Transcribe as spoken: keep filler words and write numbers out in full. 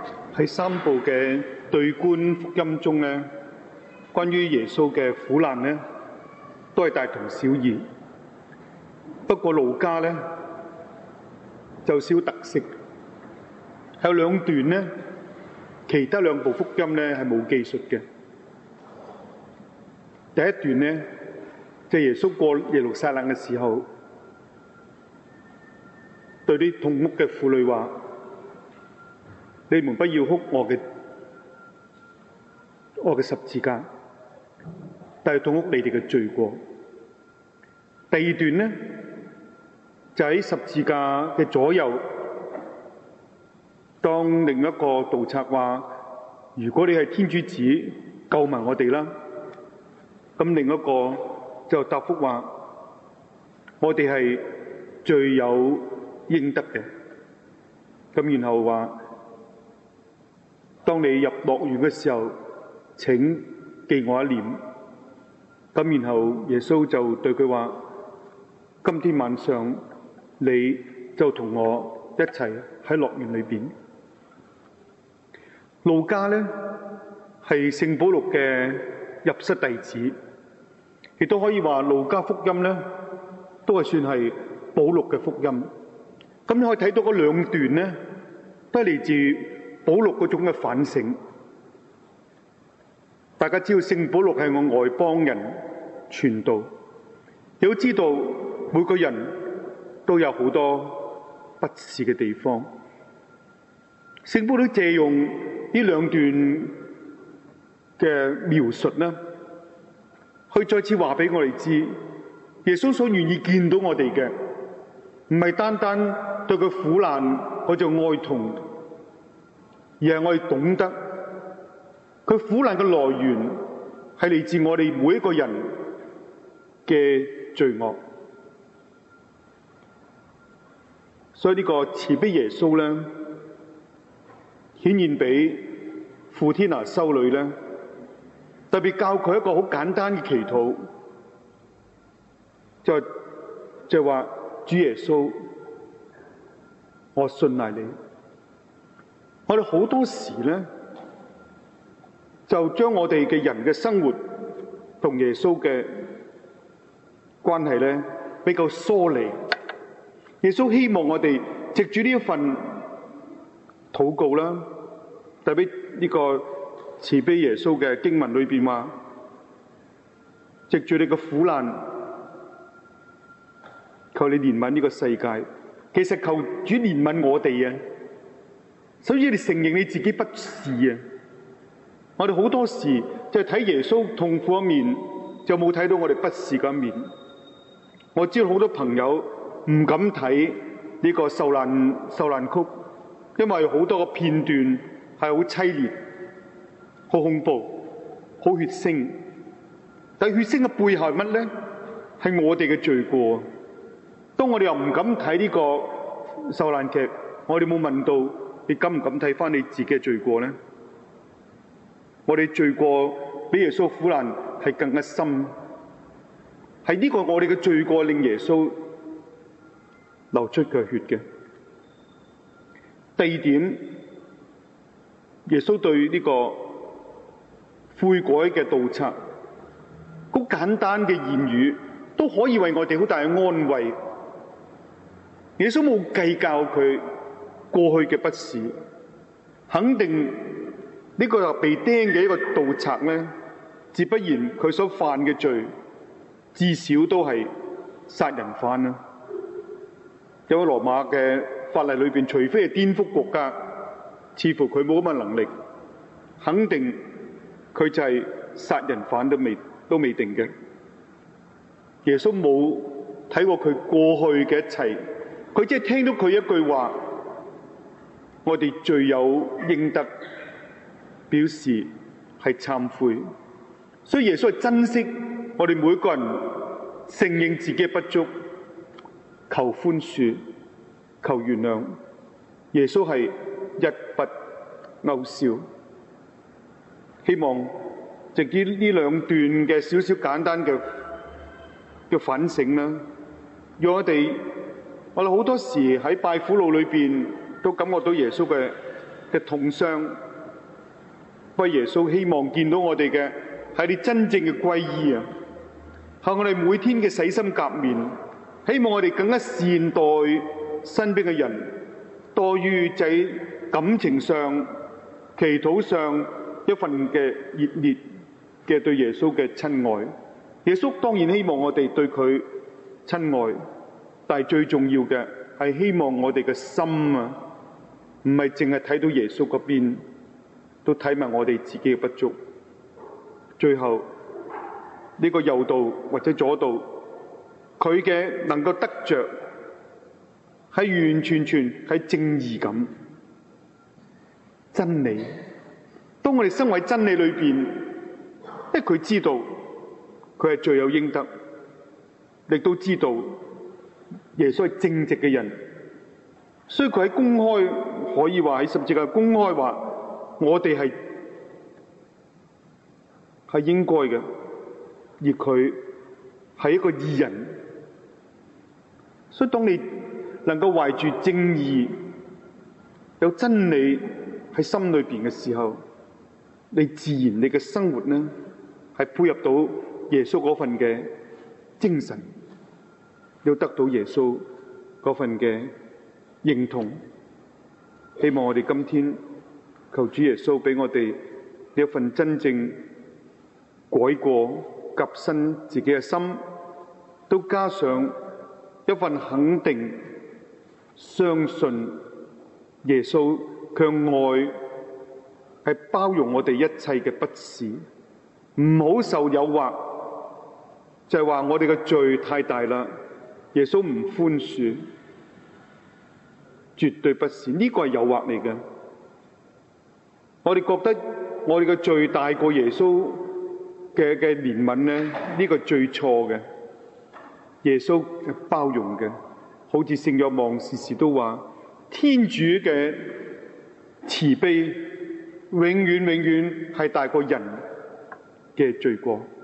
喺三部嘅對觀福音中咧，關於耶穌嘅苦難咧，都係大同小異。不過路加咧就少特色，有兩段咧，其他兩部福音咧係冇記述嘅。第一段咧就係耶穌過耶路撒冷嘅時候，對啲痛哭嘅婦女話：你們不要哭我嘅我嘅十字架，但係痛哭你哋嘅罪過。第二段呢，就喺十字架嘅左右，當另一個盜賊話：如果你係天主子，救埋我哋啦。咁另一個就答覆話：我哋係罪有應得嘅。咁然後話：當你入樂園嘅時候，請記我一念。咁然後耶穌就對佢話：今天晚上你就同我一齊喺樂園裏邊。路加呢係聖保祿嘅入室弟子，亦都可以話路加福音呢都係算係保祿嘅福音。咁你可以睇到嗰兩段呢，都係嚟自保祿嗰種嘅反省。大家知道聖保祿係我外邦人傳道，亦都知道每個人都有好多不是嘅地方。聖保祿借用呢兩段嘅描述呢，去再次話俾我哋知，耶穌所願意見到我哋嘅，唔係單單對佢苦難我就哀痛，而係我哋懂得佢苦難嘅來源係嚟自我哋每一個人嘅罪惡。所以呢個慈悲耶穌咧，顯現俾傅天娜修女咧，特別教佢一個好簡單嘅祈禱，就就話：主耶穌，我信賴你。我哋好多時咧，就將我哋嘅人嘅生活同耶穌嘅關係咧比較疏離。耶穌希望我哋藉住呢一份禱告啦，特別呢個慈悲耶穌嘅經文裏邊話，藉住你嘅苦難，求你憐憫呢個世界。其實求主憐憫我哋啊！首先你承認你自己不是啊！我哋好多時就係睇耶穌痛苦一面，就冇睇到我哋不是嗰一面。我知道好多朋友唔敢睇呢個受難受難曲，因為好多個片段係好淒烈、好恐怖、好血腥。但係血腥嘅背後係乜咧？係我哋嘅罪過。當我哋又唔敢睇呢個受難劇，我哋冇問到你敢唔敢睇翻你自己嘅罪過咧？我哋罪過比耶穌苦難係更加深，係呢個我哋嘅罪過令耶穌流出嘅血嘅。第二點，耶穌對呢個悔改嘅盜賊，好簡單嘅言語都可以為我哋好大嘅安慰。耶穌冇計較佢過去嘅不是，肯定呢個被釘嘅一個盜賊咧，自不然佢所犯嘅罪至少都係殺人犯啦。有個羅馬嘅法例裏邊，除非係顛覆國家，似乎佢冇咁嘅能力，肯定佢就係殺人犯都未都未定嘅。耶穌冇睇過佢過去嘅一切，佢只係聽到佢一句話：我哋罪有應得，表示係懺悔。所以耶穌係珍惜我哋每個人承認自己嘅不足，求寬恕，求原諒。耶穌係一筆勾銷。希望藉住呢兩段嘅少少簡單嘅嘅反省啦，讓我哋我哋好多時喺拜苦路裏邊都感覺到耶穌嘅嘅痛傷。為耶穌希望見到我哋嘅係你真正嘅歸依啊！係我哋每天嘅洗心革面，希望我哋更加善待身邊嘅人，多於喺感情上、祈禱上一份嘅熱烈嘅對耶穌嘅親愛。耶穌當然希望我哋對佢親愛，但係最重要嘅係希望我哋嘅心啊，唔係淨係睇到耶穌嗰邊，都睇埋我哋自己嘅不足。最後呢個右道或者左道，佢嘅能夠得着係完完全全係正義感、真理。當我哋生活喺真理裏邊，因為佢知道佢係罪有應得，亦都知道耶穌係正直嘅人，所以佢喺公開可以話喺十字架公開話，我哋係係應該嘅，而佢係一個義人。所以當你能夠懷住正義、有真理喺心裏邊嘅時候，你自然你嘅生活呢係配合到耶穌嗰份嘅精神，要得到耶穌嗰份嘅認同。希望我哋今天求主耶穌俾我哋呢一份真正改過革新自己嘅心，都加上一份肯定，相信耶穌卻愛係包容我哋一切嘅不是，唔好受誘惑，就係話我哋嘅罪太大啦，耶穌唔寬恕，絕對不是，呢個係誘惑嚟嘅。我哋覺得我哋嘅罪大過耶穌嘅嘅憐憫呢，呢個最錯嘅。耶穌係包容嘅，好似聖若望時時都話，天主嘅慈悲永遠永遠係大過人嘅罪過。